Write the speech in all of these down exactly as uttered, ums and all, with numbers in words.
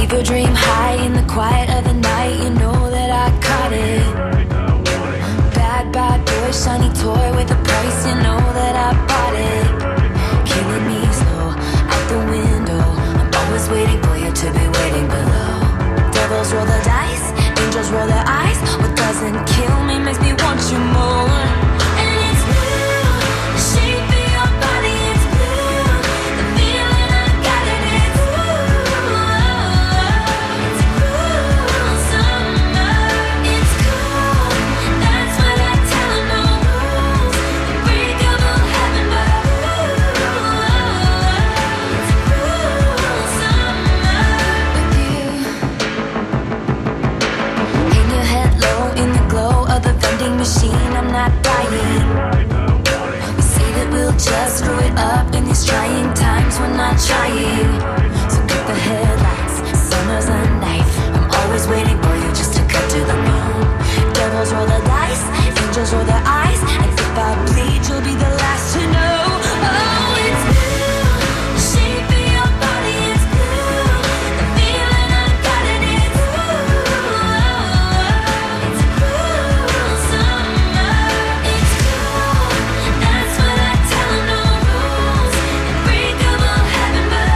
go dream high in the quiet of the night. You know that I caught it. Bad, bad boy, shiny toy with a price. You know that I bought it. Killing me slow, out the window. I'm always waiting for you to be waiting below. Devils roll the dice, angels roll their eyes. What doesn't kill me makes me want you more. And it's blue, the shape of your body, it's blue. The feeling I got it, it's blue. It's cool summer, it's cool. That's what I tell 'em, no rules. Unbreakable heaven, but ooh, it's cool summer with you. In your head low, in the glow of the vending machine, I'm not dying. We say that we'll just screw it up in these trying times. We're not trying. So cut the headlights, summer's a knife. I'm always waiting for you just to cut to the moon. Devils roll the dice, angels roll their eyes. And if I bleed, you'll be the last to know. Oh, it's blue, the shape of your body, it's blue. The feeling I got it, it's blue. It's cool summer, it's cool. That's what I tell 'em, no rules. Unbreakable heaven, but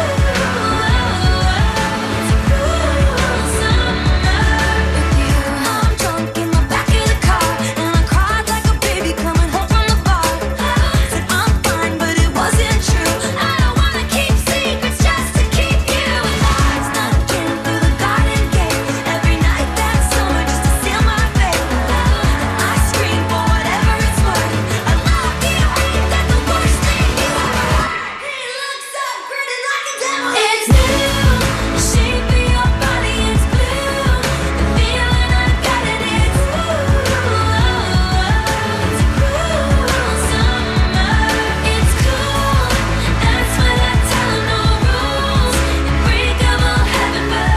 ooh, it's cool summer with you. I'm drunk in the back of the car, and I cried like a baby coming home from the bar. Said I'm fine, but it wasn't true. I don't wanna keep secrets just to keep you alive. Snuck in through the garden gate every night that summer just to seal my fate. And I scream for whatever it's worth. I love you, ain't that the worst thing you ever heard? He looks so gritty like a devil. It's blue, the shape of your body, it's blue. The feeling I got it, it's blue. It's cool summer, it's cool. That's what I tell 'em, no rules. Unbreakable heaven, but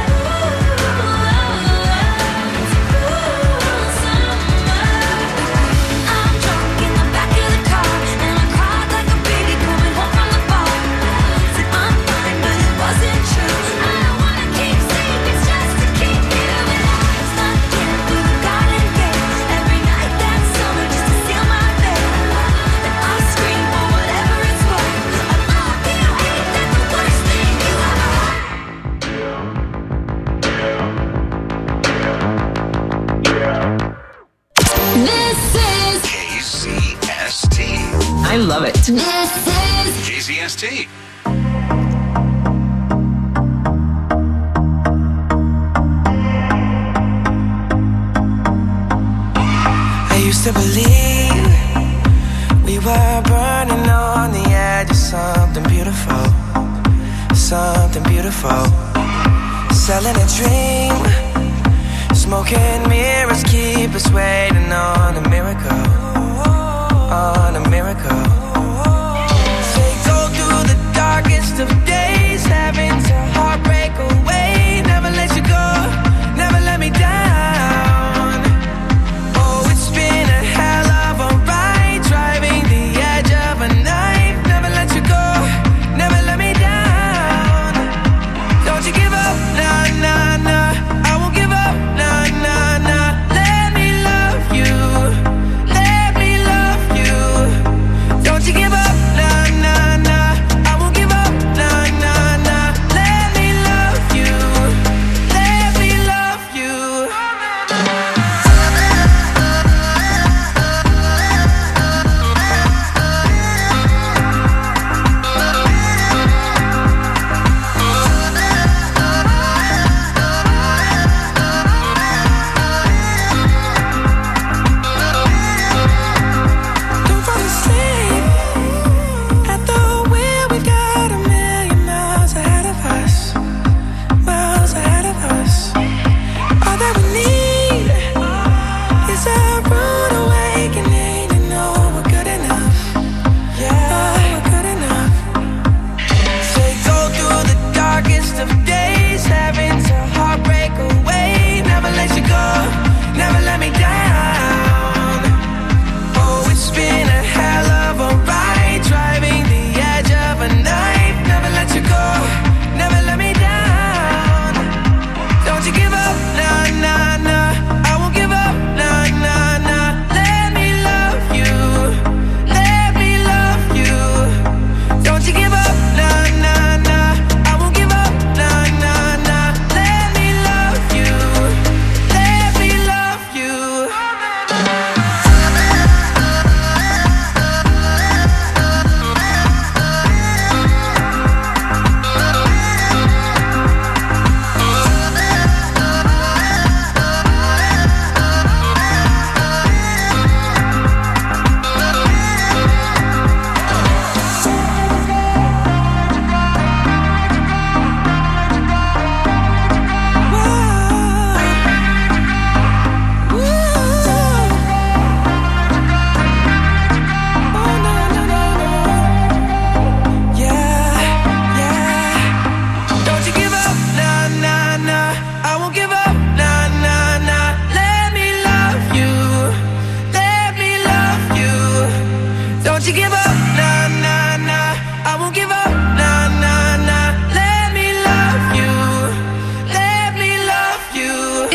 ooh, it's cool summer. I'm drunk in the back of the car, and I cried like a baby coming home from the bar. Said I'm fine, but it wasn't true. I don't wanna keep secrets just to keep you alive. Snuck in through the garden gate every night that summer just to seal my fate. And I scream for whatever it's worth. I love you, ain't that the worst thing you ever heard? This is K Z S T. I love it. this is K Z S T. I used to believe we were burning on the edge of something beautiful, something beautiful. Selling a dream, smoking mirrors keep us waiting on a miracle, on a miracle. They go through the darkest of days, having to heartbreak away. Never let you go, never let me down. Oh, it's been a hell of a ride, driving the edge of a knife. Never let you go, never let me down. Don't you give up, nah, nah, nah. I won't give up, nah, nah, nah. Let me love you, let me love you. Don't you give up, nah, nah, nah. I won't give up, nah, nah, nah. Let me love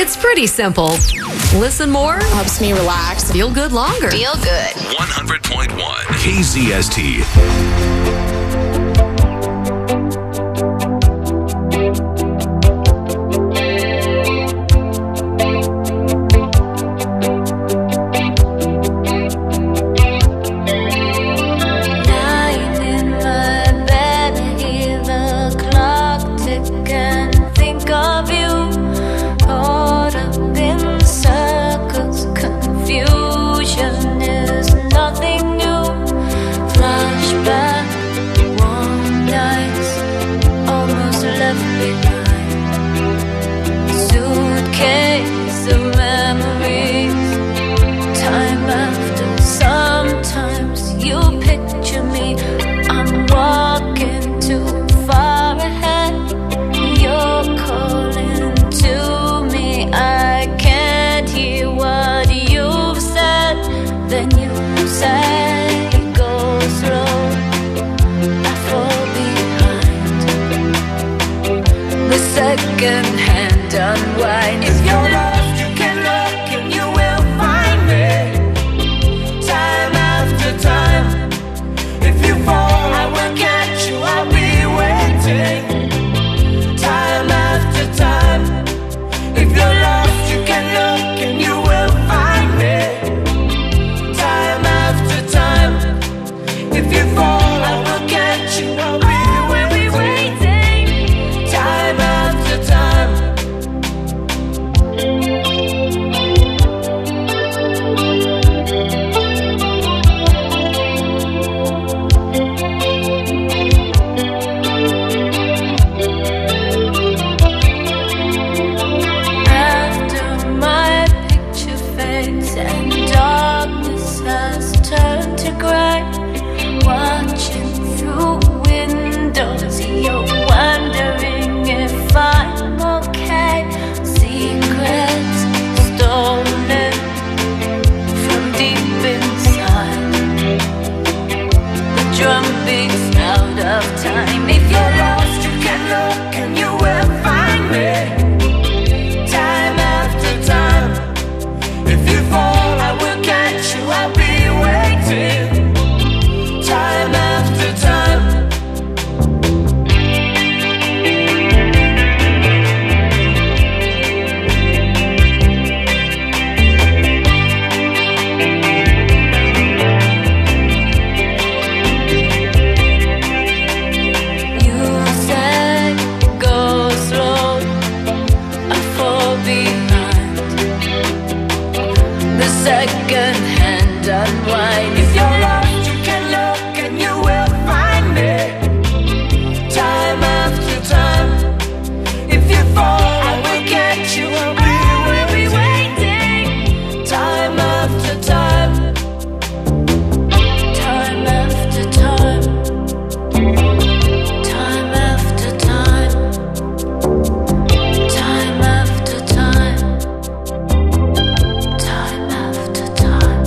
It's pretty simple. Listen more, Helps me relax. feel good longer. Feel good. one hundred point one K Z S T. Lying in my bed, hear the clock tick and think of you. Caught up in circles, confusion is nothing new. Flashback, warm nights, almost left behind. Suitcase of memories, time after. Sometimes you picture me, I'm walking too far ahead. You're calling to me, I can't hear what you've said. Then you say, go slow, I fall behind. The second hand unwind. If you're lost, you can look and you will find me. Time after time. If you fall, I will catch you, I'll be waiting. Time after time. If you're lost, you can look and you will find me. Time after time. If you fall, I will catch you, I'll be waiting. Time after time. After my picture fades and darkness has turned to gray, watching through windows, you're wondering if I'm okay. Secrets stolen from deep inside. The drum beats out of time. If you're lost, you can look and you will find me. Time after time. If you fall, I will catch you, I'll be waiting. Time after time. You said, go slow, I fall behind. The second hand unwind. If you're lost, you can look and you will find me. Time after time. If you fall, I will catch you, I'll be waiting. Time after time. Time after time. Time after time. Time after time. Time after time.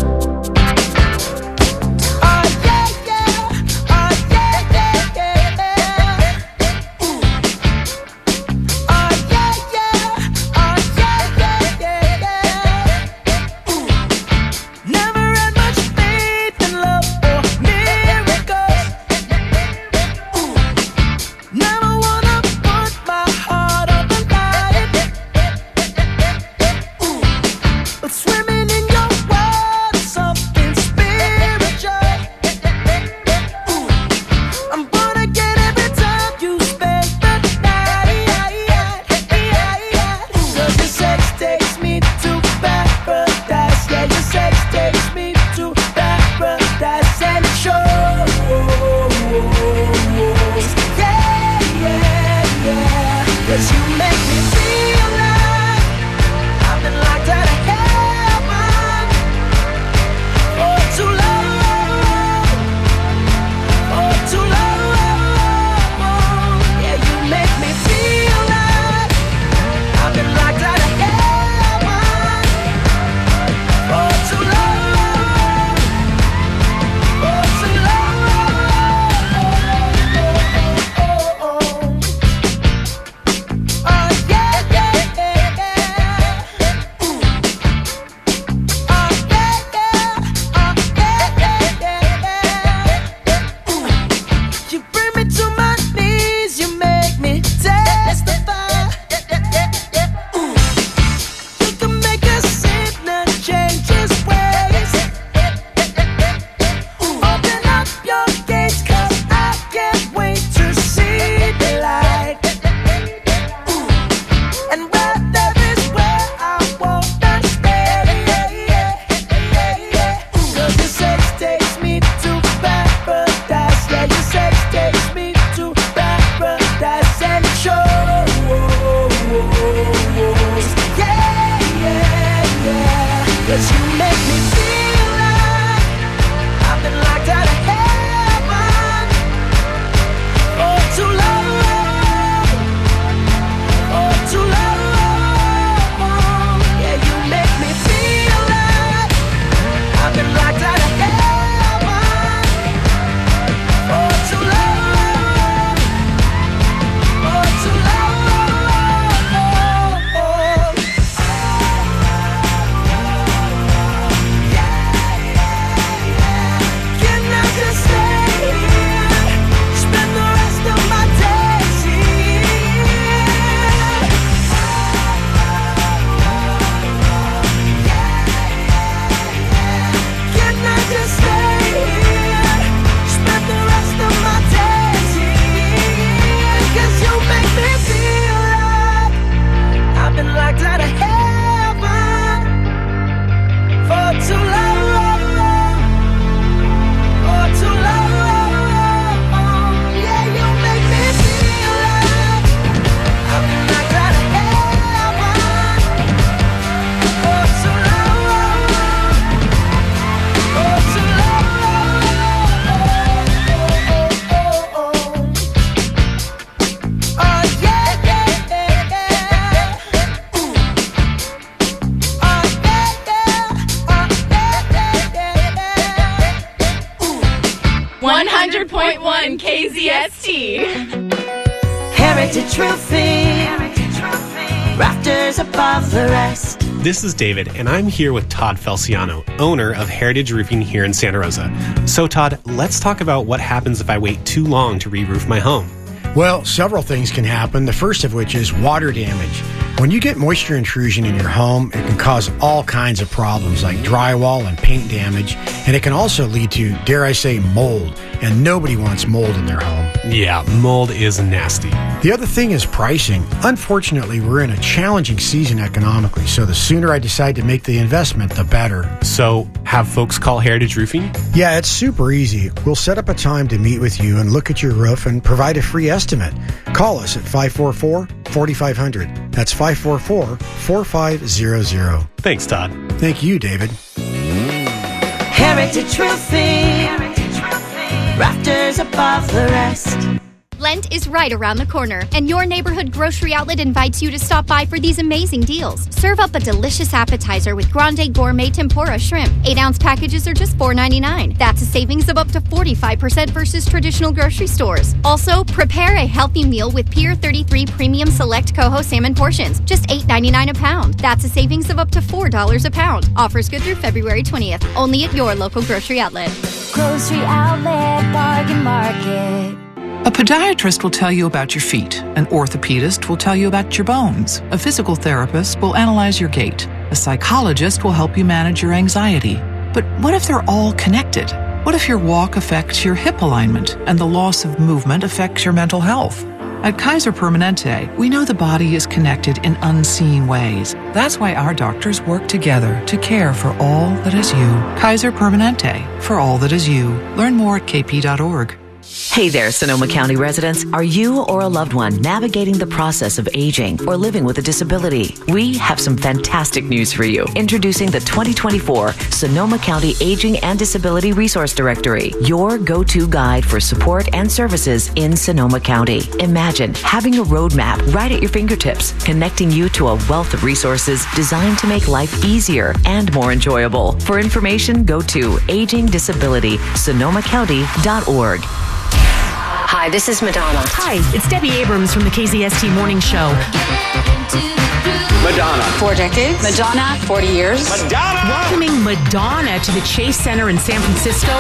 Oh yeah, yeah. Oh yeah, yeah, yeah. Ooh. Oh yeah, yeah. Oh yeah, yeah, yeah, yeah. Ooh. Never had much faith in love or miracles. Ooh. Never wanna put my heart on the line. Ooh. But swimming in your world is something spiritual. Ooh. I'm born again every time you spend the night. Cause your sex takes me to paradise. Yeah, your sex takes me to paradise. And it shows. Yeah, yeah, yeah. Cause you make me feel like I've been locked out of heaven for too long, for too long. Yeah, you make me feel like I've been locked out of heaven for too long, for too long. Oh, oh, oh. S T. Heritage Roofing. Rafters above the rest. This is David, and I'm here with Todd Felciano, owner of Heritage Roofing here in Santa Rosa. So, Todd, let's talk about what happens if I wait too long to re-roof my home. Well, several things can happen, the first of which is water damage. When you get moisture intrusion in your home, it can cause all kinds of problems like drywall and paint damage, and it can also lead to, dare I say, mold, and nobody wants mold in their home. Yeah, mold is nasty. The other thing is pricing. Unfortunately, we're in a challenging season economically, so the sooner I decide to make the investment, the better. So, have folks call Heritage Roofing? Yeah, it's super easy. We'll set up a time to meet with you and look at your roof and provide a free estimate. Call us at five four four, four five zero zero. That's five four four, four five zero zero. Thanks, Todd. Thank you, David. Heritage Roofing. Rafters above the rest. Lent is right around the corner, and your neighborhood grocery outlet invites you to stop by for these amazing deals. Serve up a delicious appetizer with Grande Gourmet Tempura Shrimp. eight-ounce packages are just four ninety-nine. That's a savings of up to forty-five percent versus traditional grocery stores. Also, prepare a healthy meal with Pier thirty-three Premium Select Coho Salmon portions, just eight ninety-nine a pound. That's a savings of up to four dollars a pound. Offers good through February twentieth. Only at your local grocery outlet. Grocery Outlet Bargain Market. A podiatrist will tell you about your feet. An orthopedist will tell you about your bones. A physical therapist will analyze your gait. A psychologist will help you manage your anxiety. But what if they're all connected? What if your walk affects your hip alignment and the loss of movement affects your mental health? At Kaiser Permanente, we know the body is connected in unseen ways. That's why our doctors work together to care for all that is you. Kaiser Permanente, for all that is you. Learn more at k p dot org. Hey there, Sonoma County residents. Are you or a loved one navigating the process of aging or living with a disability? We have some fantastic news for you. Introducing the twenty twenty-four Sonoma County Aging and Disability Resource Directory, your go-to guide for support and services in Sonoma County. Imagine having a roadmap right at your fingertips, connecting you to a wealth of resources designed to make life easier and more enjoyable. For information, go to aging disability sonoma county dot org. Hi, this is Madonna. Hi, it's Debbie Abrams from the K Z S T Morning Show. Madonna. Four decades. Madonna. forty years. Madonna. Welcoming Madonna to the Chase Center in San Francisco.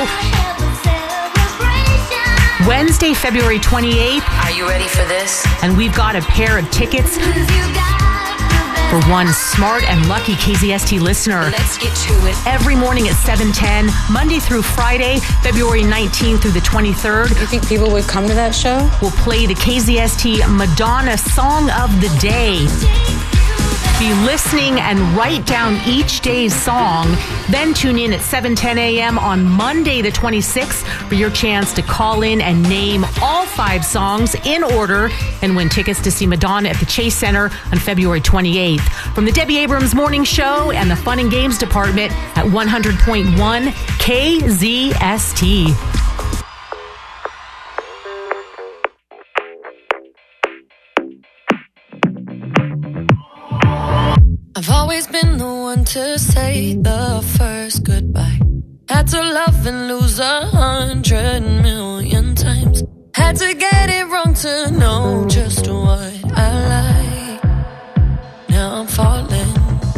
Wednesday, February twenty-eighth. Are you ready for this? And we've got a pair of tickets for one smart and lucky K Z S T listener. Let's get to it. Every morning at seven ten, Monday through Friday, February nineteenth through the twenty-third. You think people would come to that show? We'll play the K Z S T Madonna Song of the Day. Be listening and write down each day's song. Then tune in at seven ten a.m. on Monday the twenty-sixth for your chance to call in and name all five songs in order and win tickets to see Madonna at the Chase Center on February twenty-eighth. From the Debbie Abrams Morning Show and the Fun and Games Department at one hundred point one K Z S T. I've always been the one to say the first goodbye. Had to love and lose a hundred million times. Had to get it wrong to know just what I like. Now I'm falling.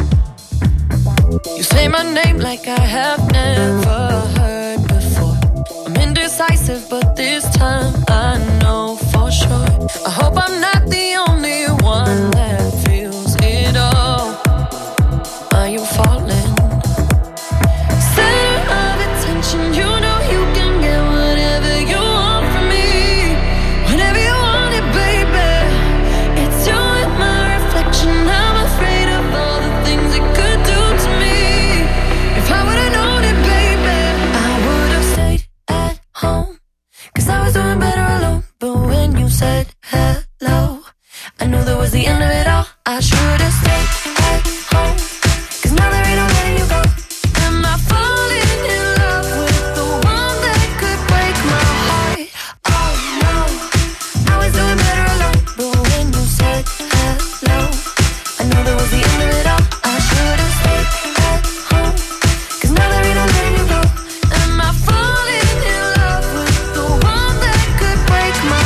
You say my name like I have never heard before. I'm indecisive, but this time I know for sure. I hope I'm not the only one that feels it all. Are you falling? Center of attention, you know you can get whatever you want from me. Whenever you want it, baby. It's you and my reflection. I'm afraid of all the things it could do to me. If I would've known it, baby, I would've stayed at home. Cause I was doing better alone. But when you said hello, I knew that was the end of it all. I should've stayed at home. Cause now there ain't no letting you go. Am I falling in love with the one that could break my heart? Oh no, I was doing better alone. But when you said hello, I knew that was the end of it all. I should've stayed at home. Cause now there ain't no letting you go. Am I falling in love with the one that could break my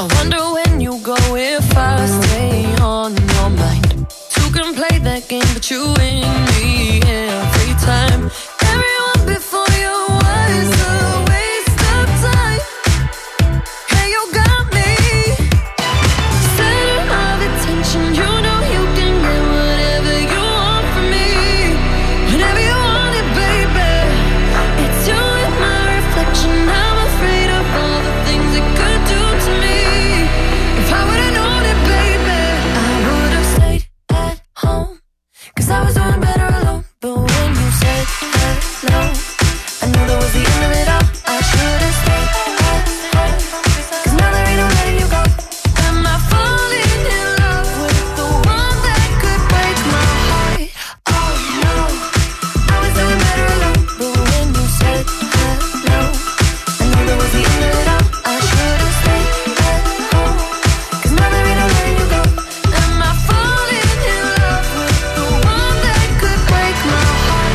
I wonder when you go if I stay on your mind. Two can play that game, but you win me every time. Everyone before you was a waste of time. Hey, you got me. Center of attention, you know you can get whatever you want from me. Whenever you want it, baby. It's you and my reflection. I'm afraid of all the things it could do to me. If I would've known it, baby, I would've stayed at home. Cause I was doing better alone. But when you said hello, I knew that was the end of it all. I should've stayed at home. Cause now there ain't no letting you go. Am I falling in love with the one that could break my heart? Oh no, I was doing better alone. But when you said hello, I knew that was the end of it all. I should've stayed at home. Cause now there ain't no letting you go. Am I falling in love with the one that could break my heart?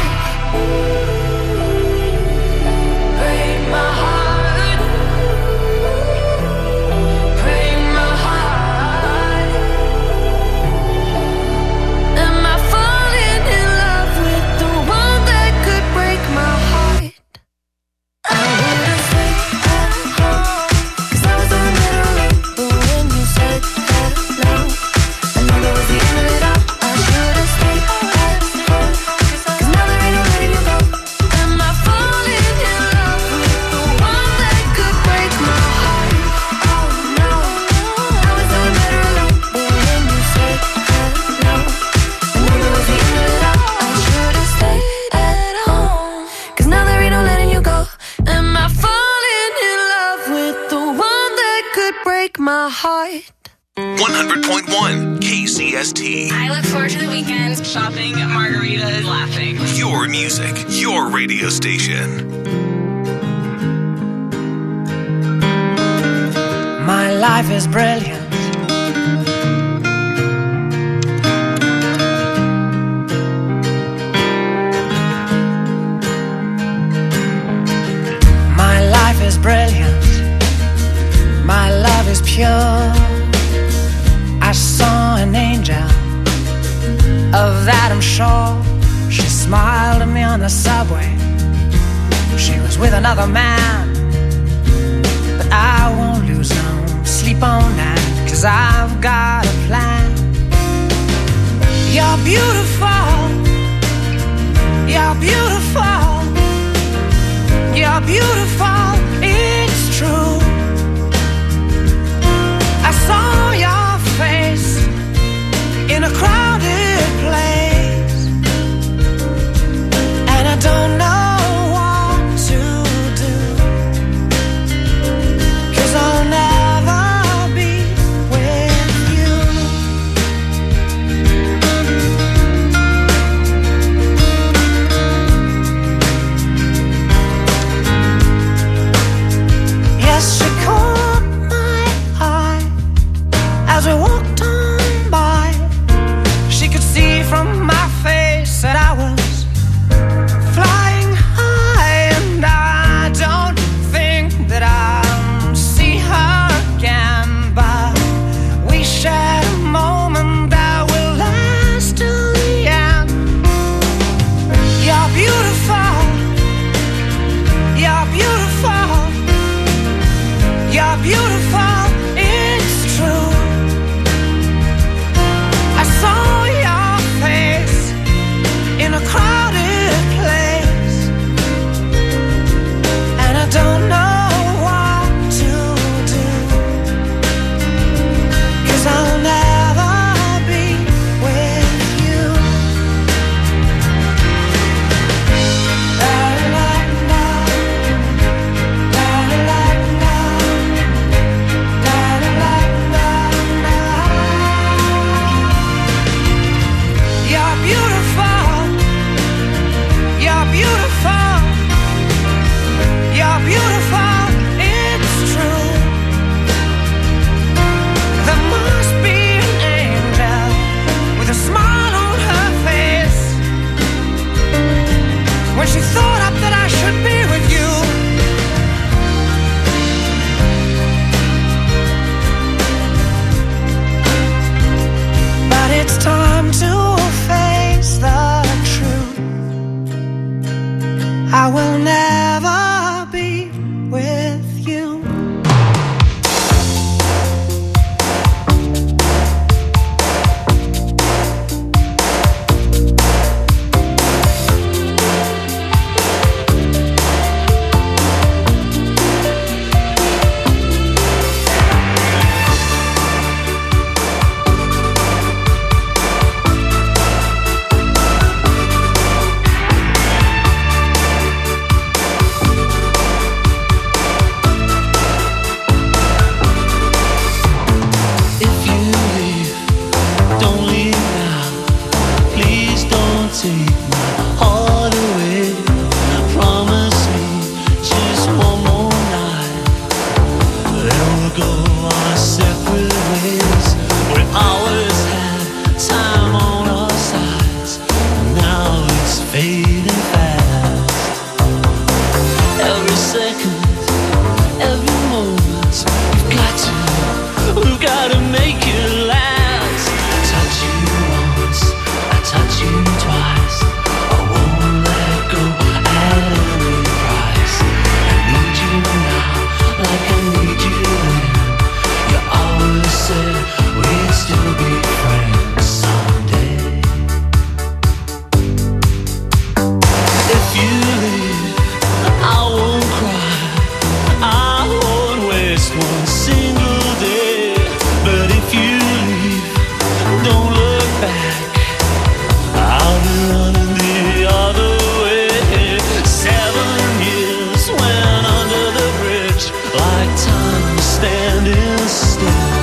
Break my heart. Break my heart. Am I falling in love with the one that could break my heart? I would've stayed at home. Cause I was doing better alone. But when you said hello, I knew that was the end of it all. I should've stayed at home. Cause now there ain't no letting you go. Am I falling in love with the one that could break my heart? Oh no, I was doing better alone. But when you said hello, I knew that was the end of it all. I should've stayed at home. Cause now there ain't no letting you go. Am I falling in love with the one that could break my heart? one hundred point one K C S T. I look forward to the weekends, shopping, margaritas, laughing. Your music, your radio station. My life is brilliant. My life is brilliant. My love is pure. I saw an angel, of that I'm sure. She smiled at me on the subway. She was with another man, but I won't lose no sleep on that, cause I've got a plan. You're beautiful. You're beautiful. You're beautiful. It's true. I saw your face in a crowded place, and I don't know what to do, cause I'll never be with you. Yes, she caught my eye as we walked on by. She could see from my face that I was flying high, and I don't think that I'll see her again, but we shared a moment that will last till the end. You're beautiful. You're beautiful. You're beautiful. It's true. I saw your face in a crowded place, and I don't know what to do, cause I'll never be with you. La, la, la. La, la, la. standing still.